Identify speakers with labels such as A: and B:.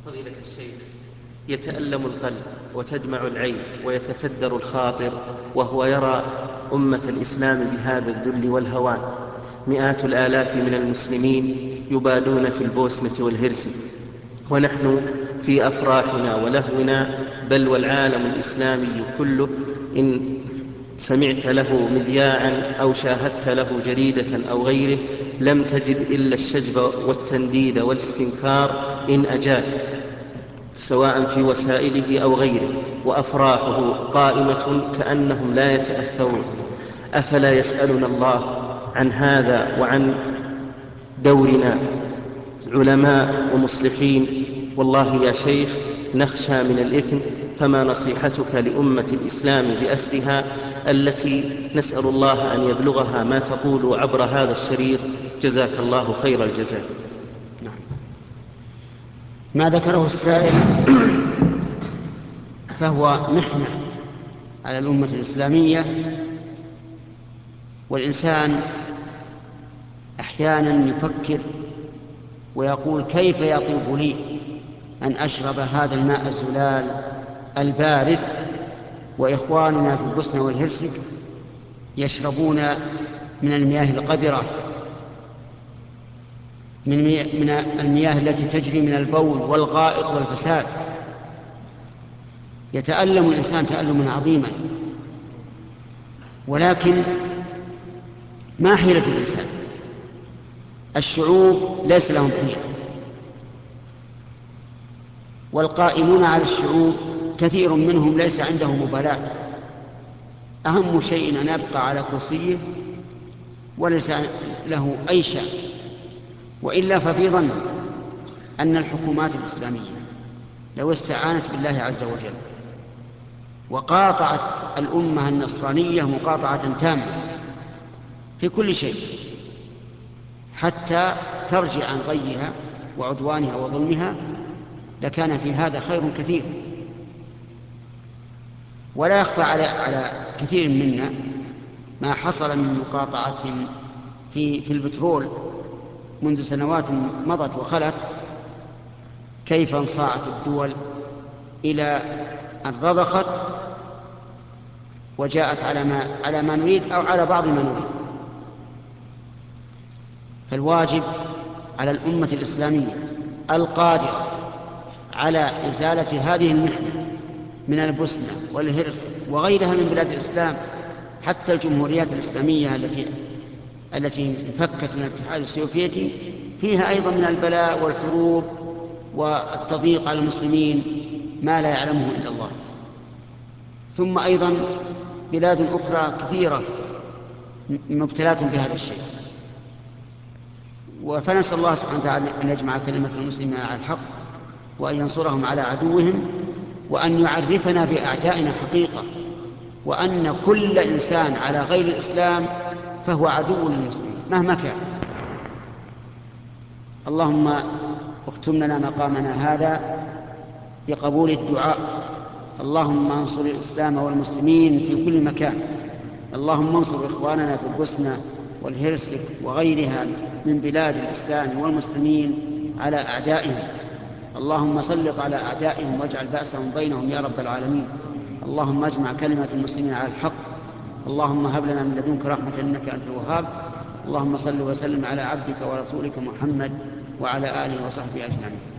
A: فضيلة الشيخ، يتألم القلب وتدمع العين ويتكدر الخاطر وهو يرى أمة الإسلام بهذا الذل والهوان. مئات الآلاف من المسلمين يبادون في البوسنة والهرسك، ونحن في أفراحنا ولهونا، بل والعالم الإسلامي كله إن سمعت له مذياعا أو شاهدت له جريدة أو غيره لم تجد إلا الشجب والتنديد والاستنكار إن أجاب، سواء في وسائله أو غيره، وأفراحه قائمة كأنهم لا يتأثرون. أفلا يسألنا الله عن هذا وعن دورنا علماء ومصلحين؟ والله يا شيخ نخشى من الإثم، فما نصيحتك لأمة الإسلام بأسرها التي نسأل الله أن يبلغها ما تقول عبر هذا الشريط؟ جزاك الله خير الجزاء.
B: ما ذكره السائل فهو محنة على الأمة الإسلامية، والإنسان أحيانا يفكر ويقول كيف يطيب لي أن أشرب هذا الماء الزلال البارد وإخواننا في البوسنة والهرسك يشربون من المياه القذرة، من المياه التي تجري من البول والغائط والفساد. يتألم الإنسان تألما عظيما، ولكن ما حيلة الإنسان؟ الشعوب ليس لهم حيلة، والقائمون على الشعوب كثير منهم ليس عنده مبالاة، أهم شيء أن يبقى على كرسيه وليس له أي شأن. وإلا ففي ظن أن الحكومات الإسلامية لو استعانت بالله عز وجل وقاطعت الأمة النصرانية مقاطعة تامة في كل شيء حتى ترجع عن غيها وعدوانها وظلمها، لكان في هذا خير كثير. ولا يخفى على كثير منا ما حصل من مقاطعة في البترول منذ سنوات مضت وخلت، كيف انصاعت الدول إلى أن رضخت وجاءت على ما نريد أو على بعض ما نريد. فالواجب على الأمة الإسلامية القادرة على إزالة هذه المحنة من البوسنة والهرسك وغيرها من بلاد الإسلام، حتى الجمهوريات الإسلامية التي انفكت من الاتحاد السوفيتي فيها أيضا من البلاء والحروب والتضييق على المسلمين ما لا يعلمه إلا الله. ثم أيضا بلاد أخرى كثيرة مبتلات بهذا الشيء. فنسأل الله سبحانه وتعالى أن يجمع كلمة المسلمين على الحق، وأن ينصرهم على عدوهم، وأن يعرفنا بأعدائنا حقيقة، وأن كل إنسان على غير الإسلام فهو عدو للمسلمين مهما كان. اللهم اختم لنا مقامنا هذا بقبول الدعاء. اللهم انصر الإسلام والمسلمين في كل مكان. اللهم انصر إخواننا في البوسنة والهرسك وغيرها من بلاد الإسلام والمسلمين على أعدائهم. اللهم سلط على أعدائهم واجعل بأسهم بينهم يا رب العالمين. اللهم اجمع كلمة المسلمين على الحق. اللهم هب لنا من لدنك رحمة إنك أنت الوهاب. اللهم صل وسلم على عبدك ورسولك محمد وعلى آله وصحبه أجمعين.